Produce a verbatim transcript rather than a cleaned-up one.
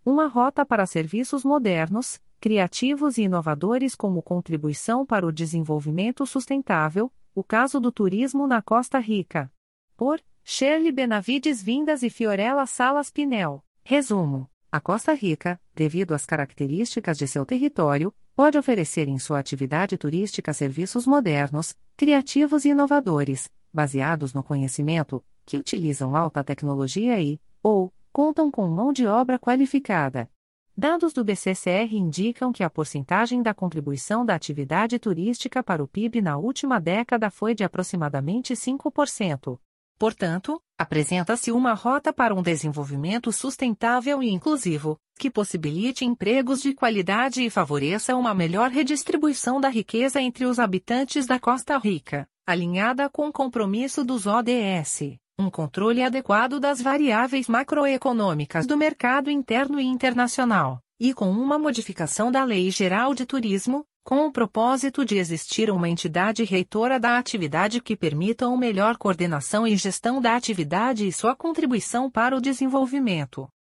Uma rota para serviços modernos, criativos e inovadores como contribuição para o desenvolvimento sustentável, o caso do turismo na Costa Rica. Por Shirley Benavides Vindas e Fiorella Salas Pinel. Resumo: a Costa Rica, devido às características de seu território, pode oferecer em sua atividade turística serviços modernos, criativos e inovadores, baseados no conhecimento, que utilizam alta tecnologia e, ou, contam com mão de obra qualificada. Dados do B C C R indicam que a porcentagem da contribuição da atividade turística para o P I B na última década foi de aproximadamente cinco por cento. Portanto, apresenta-se uma rota para um desenvolvimento sustentável e inclusivo, que possibilite empregos de qualidade e favoreça uma melhor redistribuição da riqueza entre os habitantes da Costa Rica, alinhada com o compromisso dos O D S. Um controle adequado das variáveis macroeconômicas do mercado interno e internacional, e com uma modificação da Lei Geral de Turismo, com o propósito de existir uma entidade reitora da atividade que permita uma melhor coordenação e gestão da atividade e sua contribuição para o desenvolvimento.